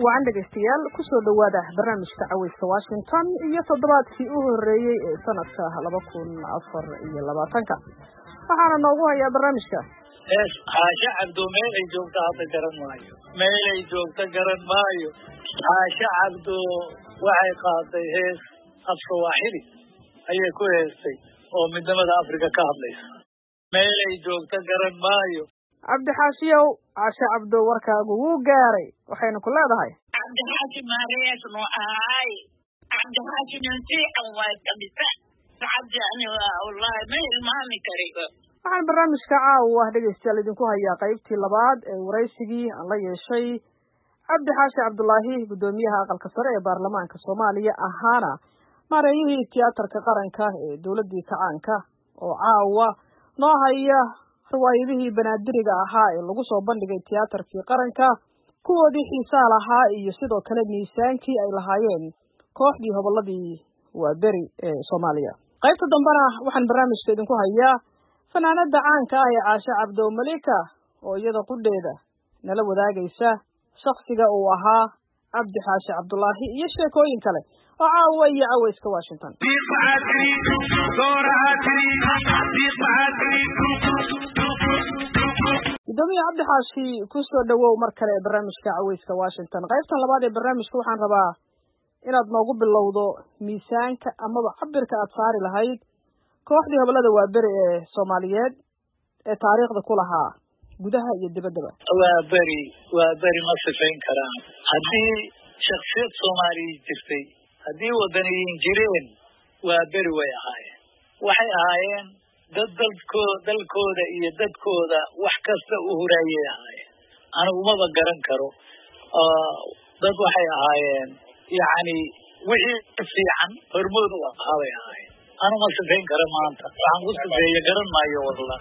waan dhageystayaal ku soo dhawaada barnaamijka Cawayska Washington iyo toddobaadkii u horeeyay ee sanadka 2024 waxaana noogu hayaa barnaamijka Haasha Cabdo meel ay joogto hadda garan maayo Haasha Cabdo waxay qaaday hees Afsoowaxili ayay ku heestay oo midnimada Afrika ka hadlaysa meel ay joogto garan maayo Cabdi Xaashiyow Haasha Cabdo warkaagu wuu gaaray waxayna ku leedahay Cabdi Xaashi Marees no ay Cabdi Xaashi ninti away kabisa Cabdi wallahi ma ilmaami karigo waxaan barnaamijka caawa dhageystayaal idinku hayaa qaybtii labaad ee waraysigii aan la yeeshay Cabdi Xaashi Cabdullaahi gudoomiyaha aqalka sare ee baarlamaanka Soomaaliya ahaana maareeyihii tiyaatarka qaranka ee dawladda kacaanka oo caawa noo haya riwaayadihii banaadiriga ahaa ee lagu soo bandhigay tiyaatarkii qaranka kuwoodii xiisaa lahaa iyo sidoo kale miisaankii ay lahaayeen kooxdii hobolladii waaberi ee Soomaaliya qaybta dambana waxaan barnaamijka idinku hayaa fanaanada caanka ah ee Caasha Cabdo Malika oo iyada qudheeda nala wadaagaysa shakhsiga uu ahaa Cabdi Xaashi Cabdullaahi iyo sheekooyin kale oo caawa iyo Cawayska Washington gudoomiyaha Cabdi Xaashi ku soo dhawow mar kale ee barnaamijka Cawayska Washington qaybtan labaad ee barnaamijka waxaan rabaa inaad noogu bilowdo miisaanka amaba cabirka aad saari lahayd kooxdii hobolada waaberi ee Soomaaliyeed ee taariikhda ku lahaa gudaha iyo dibaddaba waaberi ma sifayn karaan haddii shakhsiyad Soomaali jirtay haddii wadaniyiin jireen waaberi way ahaayeen waxay ahaayeen dad dalkooda iyo dadkooda wax kasta u huraayay ahaayeen anigu maba garan karo dad waxay ahaayeen yani wixii fiican hormood u ahaabay ahaayeen أنا ما سبين كرم أنت عم قصد زي كرم ما يورلا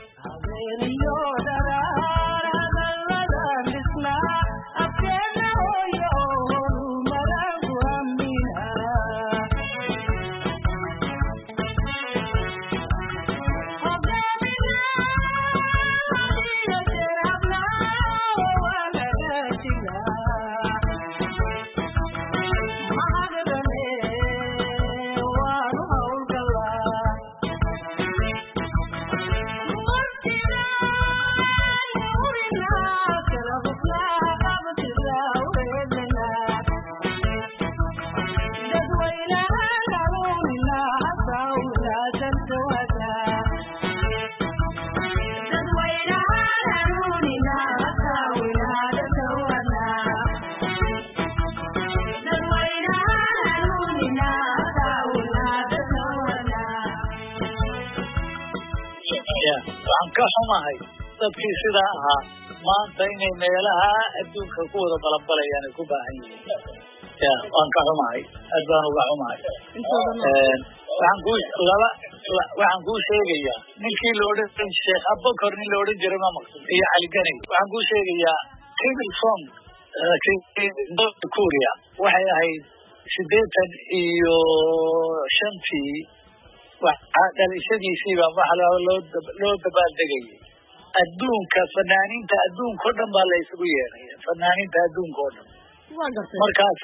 كحماهي dadkii sida ahaa maanta inay meelaha adduunka ku wada balbalayaan ku baahan yihiin waan ka xumahay adaan uga xumahay waxaan ku sheegayaa ninkii loo dhan Sheekh Abubakar nin loo dhan jiray ma maqsad iyo Ali Ganay waxaan ku sheegayaa Civil Song Korea waxay ahayd 85 waxa dhalashadiisiiba waxa loo dabaaldegay adduunka fanaaniinta adduunka oo dhan baa la isugu yeeray fanaaniinta adduunka oo dhan markaas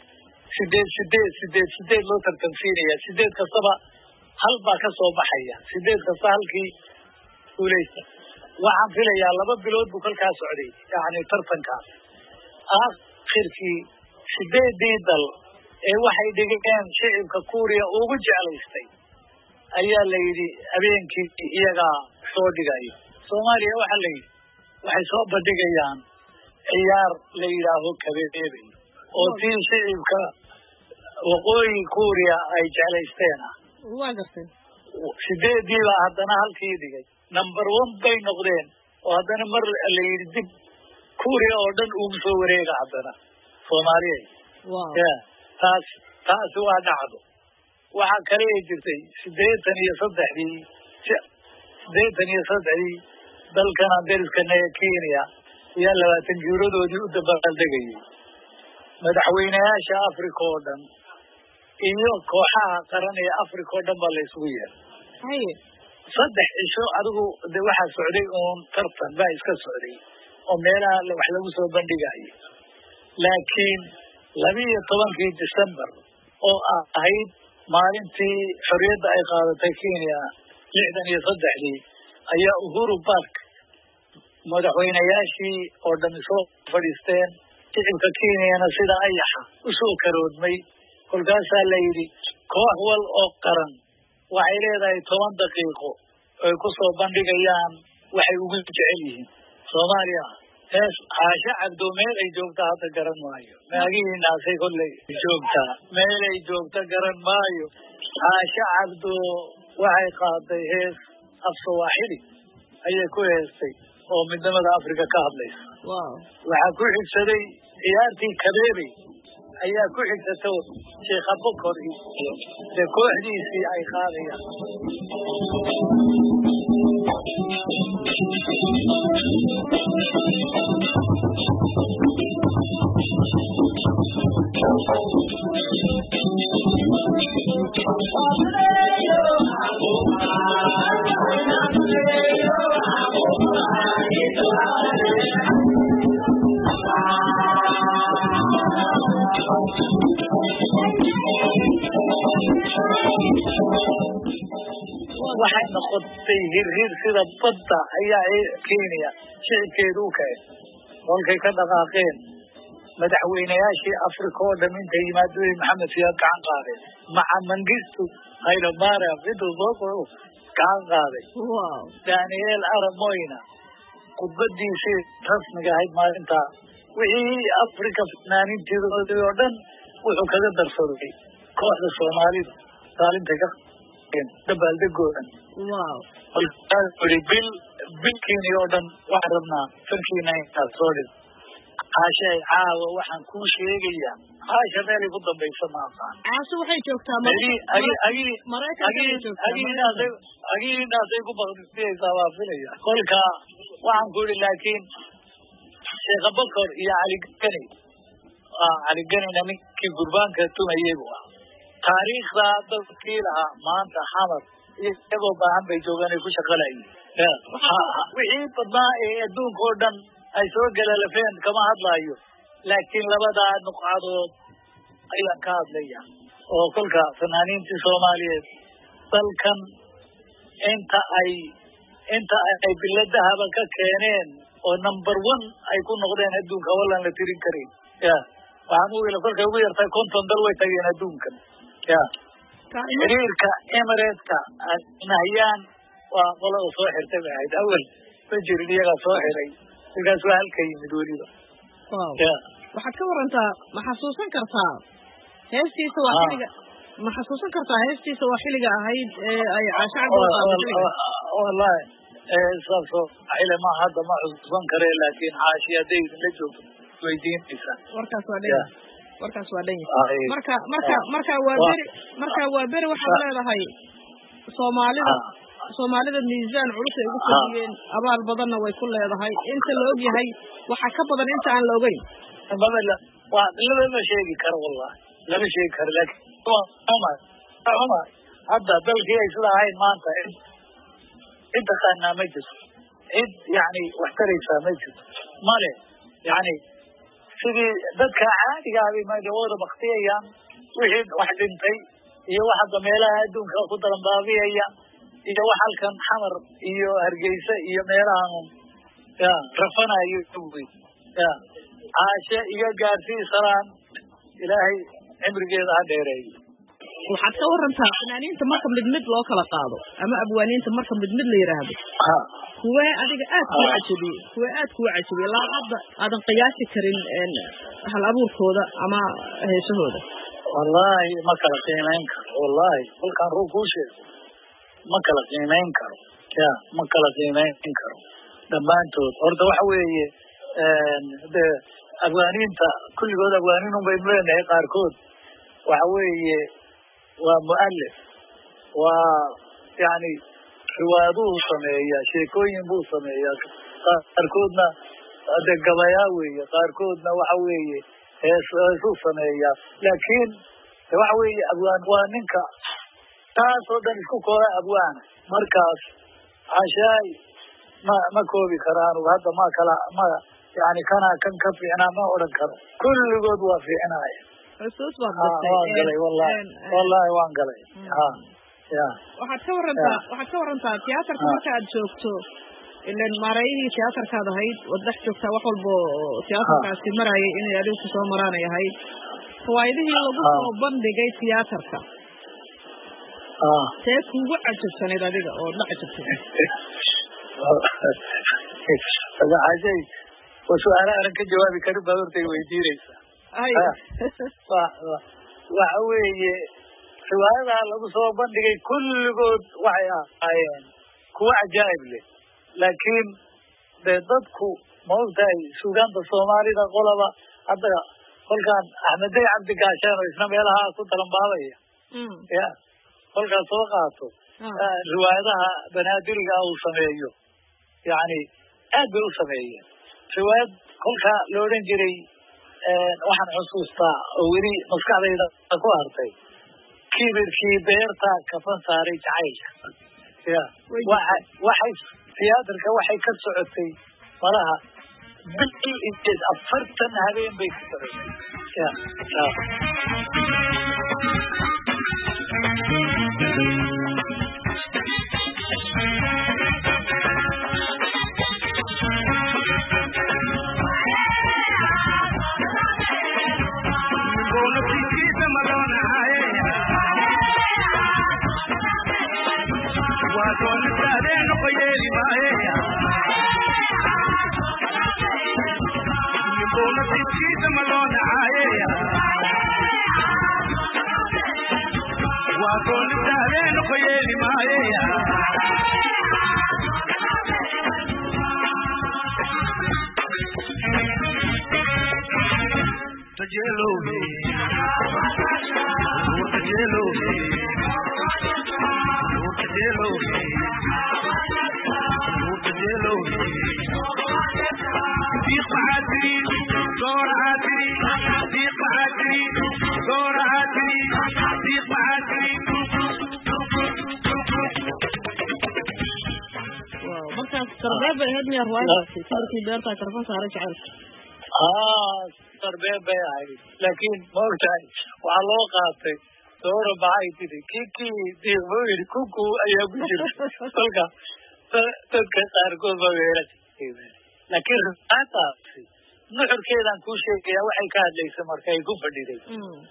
sideed loo tartansiinaya sideed kastaba hal baa ka soo baxaya sideed kasta halkii guuleysta waxaan filayaa 2 bilood buu kalkaa socday yani tartankaas aakhirkii sideedii dal ee waxay dhigeen shicibka Korea ugu jeclaystay ayaa la yiri habeenkii iyaga soo dhigayo Soomaaliya waxa la yiri waxay soo bandhigayaan ciyaar la yiraahdo kabeebe oo tii shicibka waqooyi Korea ay jeclaysteen waa gartay sideedii la haddana halkii dhigay number 1 bay noqdeen oo haddana mar la yiri dib Korea oo dhan ugu soo wareega haddana Soomaaliya taas waa dhacdo waxa kale ay jirtay 83 dalkan Amerikana ee Kenya iyo 20 juuradoodii u dabaaldegay madaxweynayaasha Afrika oo dhan iyo kooxaha qaran ee Afrika oo dhan baa la isugu yeeray saddex isho adigu waxa socday oo tartan baa iska socday oo meelaha wax lagu soo bandhigay laakiin 12 December oo ahayd maalintii xorriyadda ay qaadatay Kenya 63 ayaa Uhuru Park madaxweynayaashii oo dhan soo fadhiisteen shicibka Kenyana sida ayaxa u soo karoodmay kolkaasaa la yidhi koox wal oo qaran waxay leedahay 10 daqiiqo ay ku soo bandhigayaan waxay ugu jecel yihiin Soomaaliya hees Caasha Cabdo meel ay joogta hadda garan maayo maagiinaasay kolley joogtaa meel ay joogta garan maayo Caasha Cabdo waxay qaaday hees af Soomaali ayay ku heestay oo midnimada Afrika ka hadlaysa waxaa ku xigsaday ciyaartii Kabeebe ayaa ku xigsato Sheekh Abubakar iyo kooxdiisii ay qaadayaan waxay noqotay hirhir sida badda ayaa Kenya shicibkeedu u kacay kolkay ka dhaqaaqeen madaxweynayaashii Afrika oo dhan intay yimaadeen Maxamed Siyaad gacan qaadeen maca Mengistu Haile Mariam intuu soo koro gacan qaaday Daniel Arap Moyna khudbadiisii rasmiga ahayd maalinta wixii Afrika fanaaniinteedii oo dhan wuxuu kaga darsaday kooxda Soomaalida saalinta ka dabaaldegoodan bilkiini oo dhan waxaan rabnaa fankiina intaad soo dhig Caasha caawa waxaan kuu sheegayaa Caasha meelay ku dambaysa ma aqaan Caasha waxay joogtaa agiinaasay ku baqdisaysaa waa filaya kolka waxaan ku yidhi laakiin Sheekh Abubakar iyo Cali Ganina ninkii gurbaanka tumayay buu ahaa taariikhda dadkii lahaa maanta xamar iyagoo baahan bay joogaan ay ku shaqalayeen wixii badnaa ee adduunka oo dhan ay soo galalafeen kama hadlaayo laakiin labadaa nuqcadood ayaan ka hadlaya oo kolka fanaaniintii Soomaaliyeed dalkan inta ay biladahaba ka keeneen oo number 1 ay ku noqdeen adduunka wallaan la tirin karin waxaan u weyla kolkay ugu yartahay 50 dal way tageen adduunkan xiriirka Emirateska nahayaan waa qolada soo xirtay bay ahayd awal ma jirin iyaga soo xiray sidaas waa halka yimid weliba waxaad ka warantaa ma xasuusan kartaa heestiisa waa xilliga ahayd ee ay Caasha Cabdo qaaday wallahi sabso ile ma hadda ma xasuusan kare laakiin Caasha haday la joogto weydiinaysa warkaas waa dhan marka waa beri waxaad leedahay Soomaalida miisaan culus ay ugu fadhiyeen abaal badanna way ku leedahay inta la og yahay waxa ka badan inta aan la ogeyn lama sheegi karo wallahi lama sheegi karo laakiin hadda dalkii ay sida ahayn maanta inta qaanaa ma jirto cid yani wax taraysaa ma jirto male yani sidii dadka caadiga ah bay wada baktiyayaan wixii wax dhintay iyo waxa dameelaha adduunka ku daran baabiyaya iyo wax halkan xamar iyo Hargeysa iyo meelahan rafanayo Caasha iyo gaartii salaan ilaahay cimrigeeda ha dheereeyo waxaad ka warantaa fanaaniinta marka mid loo kala qaado ama abwaaniinta marka mid la yiraahdo kuwa adiga aad ku cajibi la hadda aadan qiyaasi karin hal abuurkooda ama heesahooda wallahi ma kala qiimeyn karo wallahi kolkaan ruu ku sheego ma kala qiimeyn karo ma kala qiimeyn karo dhammaantood horta waxa weeye abwaaniinta kulligood abwaaniin bay leedahay qaarkood waxa weeye waa mu'allif waa yani riwaaduhu sameeya sheekooyin buu sameeyaa qaarkoodna gabayaa weeye qaarkoodna waxa weeye heesuu sameeyaa laakiin waxa weeye abwaan waa ninka taasoo dhan isku koola abwaana markaas Caashaay ma koobi karaan hadda yani kanaa kan ka fiicnaa ma odhan karo kulligood waa fiicnaaya xusuus baad waan galay wallahi waan galay ya waxaad ka warantaa tiyaatarka marka aad joogto ilan maareeyadii tiyaatarkaad ahayd waad dhex joogtaa wax walbo tiyaatarkaasi marayay inay adigu kusoo maraanay ahayd fawaa'idihii lagu soo bandhigay tiyaatarka see kugu cajabsanayd adiga oo la cajabsanayd ajay waa su-aala aanan ka jawaabi karin baad hortay weydiinaysaa waxa weeye riwaayadaha lagu soo bandhigay kulligood waxay ahaayeen kuwa cajaa'ib leh laakiin dee dadku ma ogtahay suugaanta soomaalida qolaba hadda kolkaan axmeday cabdi gaashaan oo isna meelaha ku talanbaabaya ya kolkaas soo qaato riwaayadaha banaadiriga uu sameeyo yani aad bay u sameeyeen riwaayad kolka la odhan jiray waxaan xusuustaa oo weli maskaxdayda ku hartay kibirkii beerta kafan saaray jacaylka ya waxay tiyaatarka waxay ka socotay malaha bil 40 habeen bay ka socotay ya darbeeb bay ahayd laakiin ma ogtahay waxaa loo qaatay doora maxay tidi kii diiqmo yidhi kuku ayaa ku jira kolka dadka qaarkood ba weera laakiin ruaataasi nuxurkeedaan kuu sheegaya waxay ka hadlaysa marka ay ku fadhiday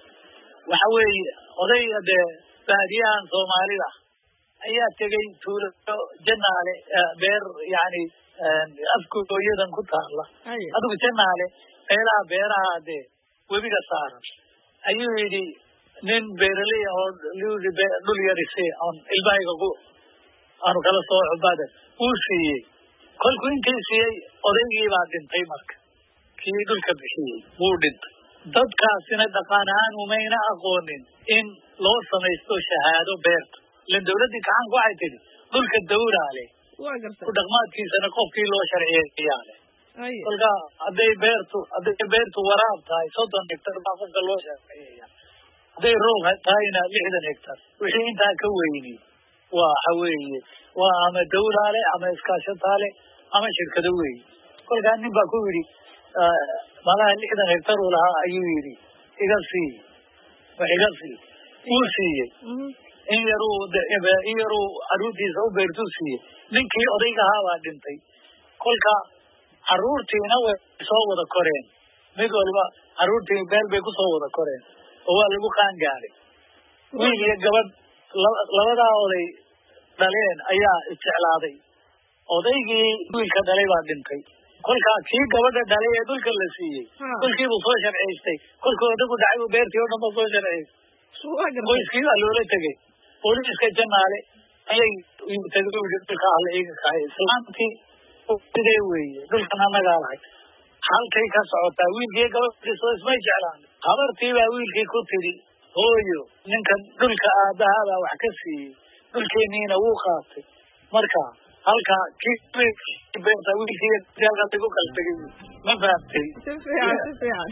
waxa weeye odayga dee baadiyahan soomaalida ayaa tegay tuulo janaale beer yani afkooyadan ku taala adigu janaale meelaha beeraha dee webiga saaran ayuu yidhi nin beeraley oo dhul yarise on ilmahayga aanu kala sooco badan uu siiyey kolkuu intii siiyey odaygii baa dhintay marka kii dhulka bixiyey wuu dhintay dadkaasina dhaqaan ahaan umayna aqoonin in loo samaysto shahaado beerta ilan dawladdii gacanku waxay tidhi dhulka dawlaa leh ku dhaqmaadkiisana qofkii loo sharciyeeyaa leh kolka hadday beertu waraab tahay 30 hektar baa qofka loo sharciyeeya hadday roog tahayna 60 hektar wixii intaa ka weyni waxa weeye waa ama dawlaale ama iskaashataale ama shirkado weeye kolkaa nin baa ku yidhi malaha 60 hektar uu lahaa ayuu yidhi iga sii wuu siiyey in yaruu caruurtiisa u beertuu siiyey ninkii odayga ahaa baa dhintay kolka caruurtiina way soo wada koreen mid walba caruurtii meel bay kusoo wada koreen oo waa lagu qaangaaday wiil iyo gabadh labadaa oday dhaleen ayaa isjeclaaday odaygii wiilka dhalay baa dhintay kolkaa kii gabadha dhalay ee dhulka la siiyey kolkiibuu soo sharciystay kolkuu odagu dhacay buu beertii oo dhan ba soo sharciystay qoyskii baa loola tegey booliiska janaale ayay dhulka alla iga kahay islaamtii sidee weeye dhulkan annagaa lahay halkay ka socotaa wiilkii gabadhii soo ismay jeclaan habartii baa wiilkii ku tidhi hooyo ninkan dhulka aabbahaabaa wax ka siiyey dhulkeeniina wuu qaatay marka halkaa kii beerta wiilkii halkaas igu kala tegay ma fahamtay si fiican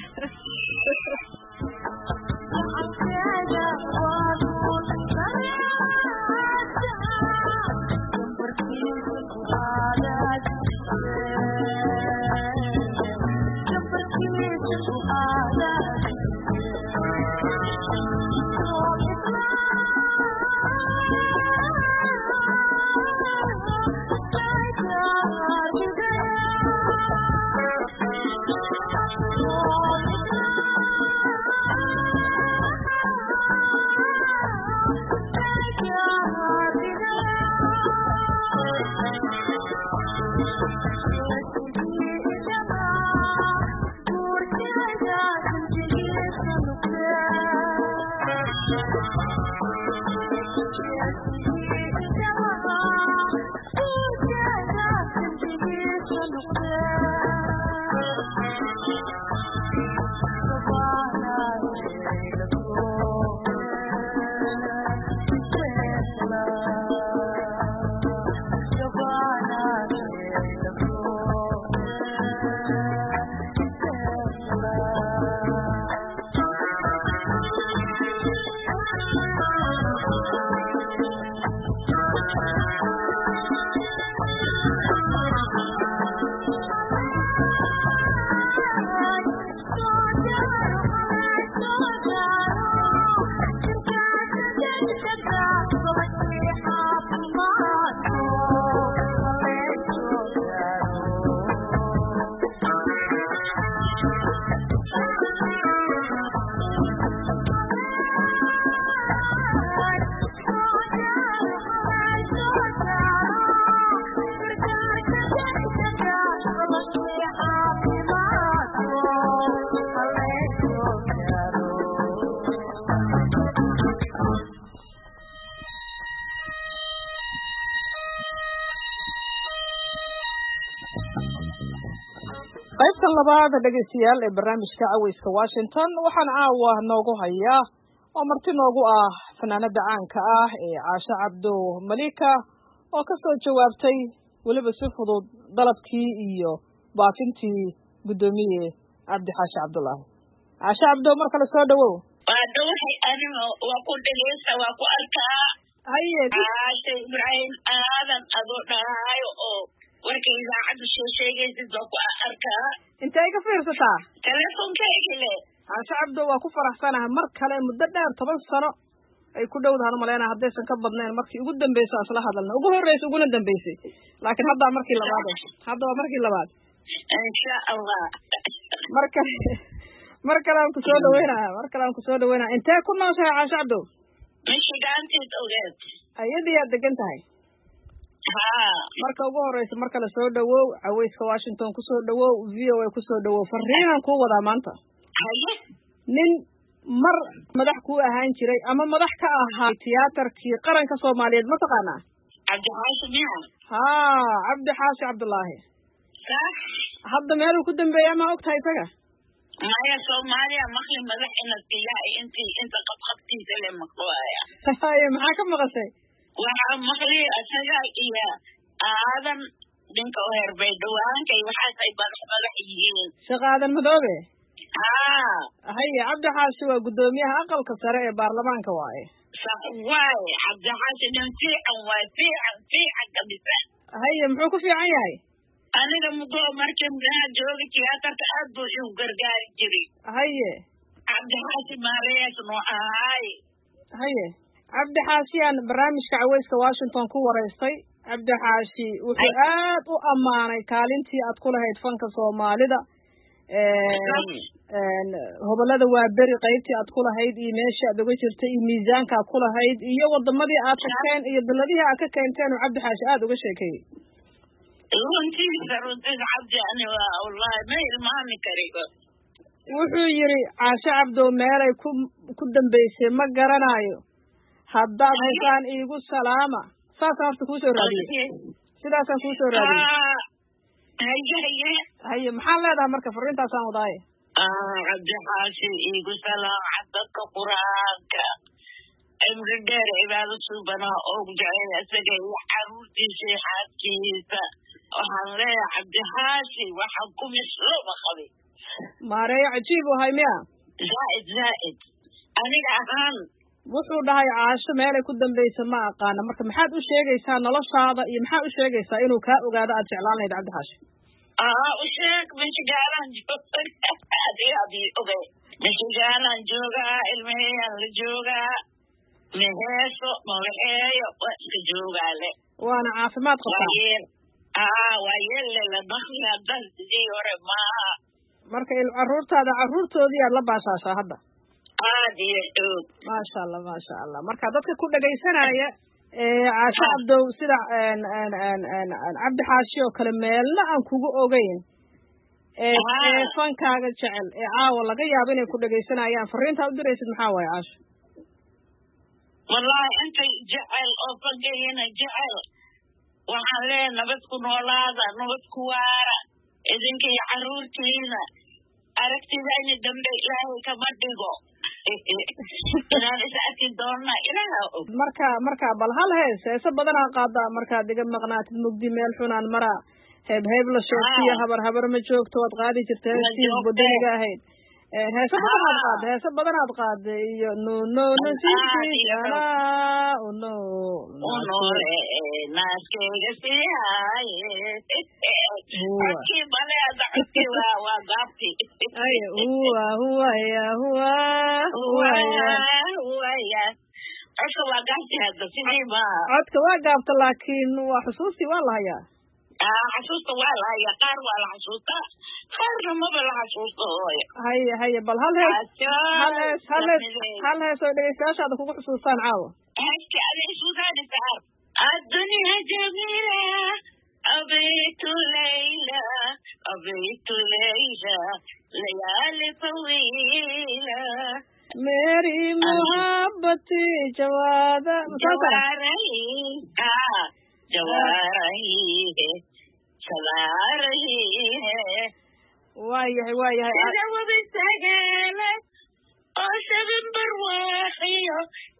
qaybta labaad dhageystayaal ee barnaamijka Cawayska Washington waxaan caawa noogu hayaa oo marti noogu ah fanaanada caanka ah ee Caasha Cabdo Malika oo ka soo jawaabtay waliba si fudud dalabkii iyo baafintii gudoomiye Cabdi Xaashi Cabdullaahi. Caasha Cabdo mar kale soo dhawow. waa dhawahay aniga waa ku dhageysta waa ku arkaa haye Caasha Ibrahim aadan adoo dhahaayo oo warkay idaacaddu soo sheegaysid waa ku arkaa intay ka fiirsataa telefonkayga le Caasha Cabdo waa ku faraxsanahay mar kale muddo dheer 10 sano ay ku dhowdahan maleena haddaysan ka badnayn markii ugu dambeysay asla hadalna ugu horeysay uguna dambeysay laakiin hadda markii labaad waa markii labaad insha Allah markale aan ku soo dhaweynaa intee ku nooshahay Caasha Cabdo Michiganteed ogeed ayadii aad degan tahay marka ugu horeysa mar kale soo dhawow Cawayska Washington ku soo dhawow VOA ku soo dhawow fariinaan ku wadaa maanta nin mar madax ku ahaan jiray ama madax ka ahaa tiyaatarkii qaranka Soomaaliyeed ma taqaanaa Cabdi Xaashi miya Cabdi Xaashi Cabdullaahi hadda meel ku dambeeyay ma ogtahay isaga maya Soomaaliya maqli madax inay inta qabqabtiisa le maqlaaya maxaa ka maqashay waxaa maqli asaga iyo aadan dhinka oo herbay dhawaanka iyo waxaas ay madax yihiin shaqaadan madoobe haye Cabdi Xaashi waa gudoomiyaha aqalka sare ee baarlamaanka waaye sax waaye Cabdi Xaashi nin fiican kamisa haye muxuu ku fiican yahay aniga mugo markii madaxa jooga tiyaatarka aad buu igu gargaari jiray haye Cabdi Xaashi maareys noo ahaay haye Cabdi Xaashi aan barnaamijka Cawayska Washington ku wareystay Cabdi Xaashi wuxuu aad u amaanay kaalintii aad ku lahayd fanka Soomaalida hobalada waa beri qaybtii aad ku lahayd iyo meeshii aad uga jirtay iyo miisaanka aad ku lahayd iyo wadamadii aad tagteen iyo daladihii aad ka keenteen oo Cabdi Xaashi aad uga sheekeeyey runtii Cabdi ani wallahi ma ilmaami karigo wuxuu yiri Caasha Cabdo meelay ku dambeysay ma garanayo haddaad haysan iigu salaama saas horta ku soo raadiyay sidaasaan ku soo raadiyay haye maxaa leedahay marka fariintaasaan wadaaye Cabdi Xaashi iigu salaam dadka quraanka amri dheer cibaado subana oo jacayl asaga iyo caruurtiisa xaaskiisa waxaan leeyahay Cabdi Xaashi waxaan ku misluuma qabay maareeyo cajiib oo hay miya zaid aniga ahaan wuxuu dhahay Caasho meelay ku dambeysay ma aqaan marka maxaad u sheegaysaa noloshaada iyo maxaad u sheegaysaa inuu ka ogaado aad jeclaan lahayd Cabdi Xaashi u sheeg Michigan Michigan joogaa ilmaheyaan la joogaa meheeso mawxeeyo waa iska joogaale waana caafimaad qabtaa waa yeelle la dhaqmi haddan sidii hore maaha marka carruurtoodii aad la baashaashaa hadda aad iyo xoog maasha Allah marka dadka ku dhagaysanaya Caasha Cabdo sida Cabdi Xaashi oo kale meelna aan kugu ogeyn fankaaga jecel caawa laga yaabo inay ku dhagaysanayaan fariinta u diraysid maxaa waaye Caasho wallahi intay jecel oo fagayana jecel waxaan leeyahay nabad ku noolaada nabad ku waara idinka iyo carruurtiina aragtidayna dambe ilaahay kama dhigo inaan is arki doonna ilaaha og marka bal hal heese badanaa qaadaa markaad iga maqnaatid mugdi meel xunaan maraa heeb la sheegtiyo habar ma joogto waad qaadi jirta heestii wadaniga ahayd heese badanaad qaada iyo naaskeyga siihaye codkii bale ada codkii waa gaabti huwaya codka waa gaabti hadda sidii ma codka waa gaabta laakiin waa xusuustii waa la hayaa xasuusta waa la hayaa qaar waa la xasuustaa qaarna maba la xasuusto haye bal hal hees oo dhegeystayaashaada kugu xusuustaan caawa heeski ada isuudaani saar الدنيا جميلة أبيت ليلى ليالي طويلة मेरी मोहब्बती जवादा जवा रही है चला रही है وايه إذا وبالسجالة أشب برواحية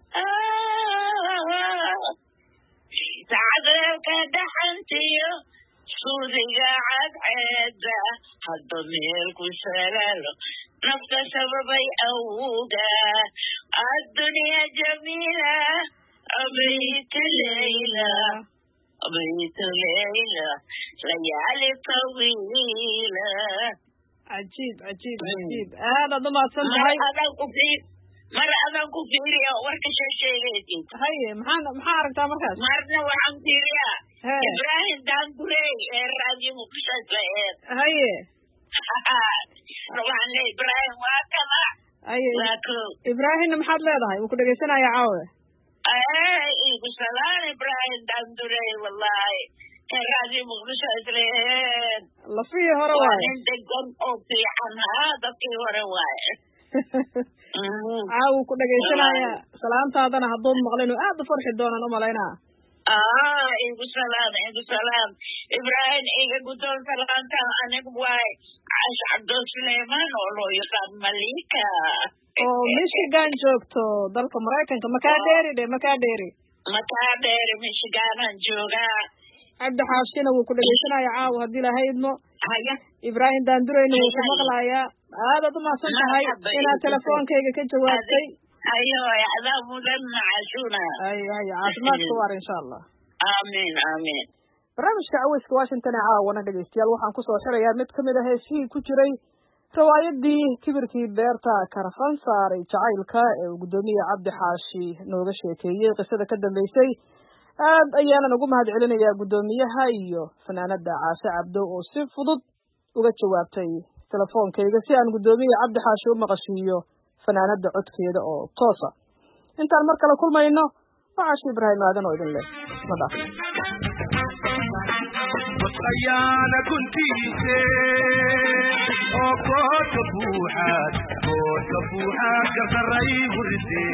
تعذرك دحنتيو صوري قاعد عدة حضنيلك سلالة نفس سببي أوقا الدنيا جميلة أبيت ليلى ليالي طويلة عجيب هذا ضمات سنتهاي مرة أنا كفيريا وركش الشيء هاي محارك تامركز مرنا وعم فيريا إبراهيم دانبوري الراجي مقصد هاي روح لي إبراهيم وكما هاي إبراهيم محاد لهاي وكل جيسنا يا عاوة بسلام إبراهيم دانبوري والله الراجي مقصد الله فيه هرواي وانت قم أوتي عن هذا في هرواي caawu ku dhagaysanaya salaantaadana hadduun maqlin oo aad u farxi doonaan u malaynaa igu salaam ibraahim iga guddoon salaanta anigu waay cash cabdo suleyman oo loo yaqaan malika oo michigan joogto dalka maraykanka makaa dheeri michiganan joogaa cabdi xaashina wuu ku dhagaysanaya caawu haddii ilaahay idmo ibraahim daandureyna wuu ku maqlayaa aadaad umahadsan tahay inaad telefoonkayga ka jawaabtay adaa mudan macashuna caafimaadka waar insha allah amiin barnaamijka caweyska washington ee caawana dhegeystayaal waxaan kusoo xirayaa mid kamid ah heesihii ku jiray riwaayadii kibirkii beerta karafan saaray jacaylka ee uu guddoomiye cabdi xaashi nooga sheekeeyey qisada ka dambeysay aad ayaanan ugu mahad celinayaa guddoomiyaha iyo fanaanada caashe cabdo oo si fudud uga jawaabtay telefoonkayga si aan guddoomiye cabdi xaashi u maqashiiyo fanaanada codkeeda oo toosa intaan mar kale kulmayno waa caashi ibraahim aadan oo idin leh isma dhaaf ayaana guntiise oo koodka buuxaad ka saray huride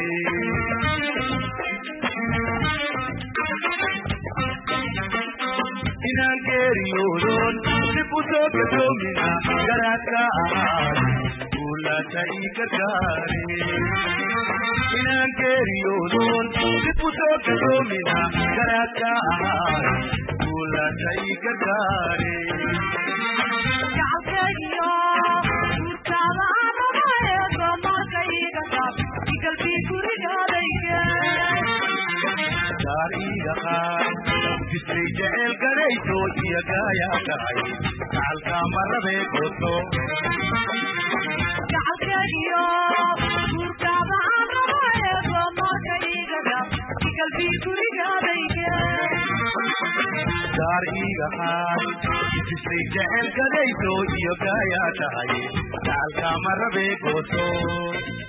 inaan geeriyoodon dib u soo gadoomina garaadka ahaad guulaata ii gargaare inaan geeriyoodon dib u soo gadoomina garaadka ahaad guulaata ii gargaare jacalkaygiyo guurtaada aadabaeedo markayga saab igalbii gurigaadayge daar iiga qaad jistay jecel garayso iyo gaayaa dhacay gacalkaa marabee gooto jacalkaygiyo guurtaada aadabaeedo markayga saab igalbii gurigaadayge daar iiga qaad jistay jecel garayso iyo gaayaa dhacay gacalkaa marabee gooto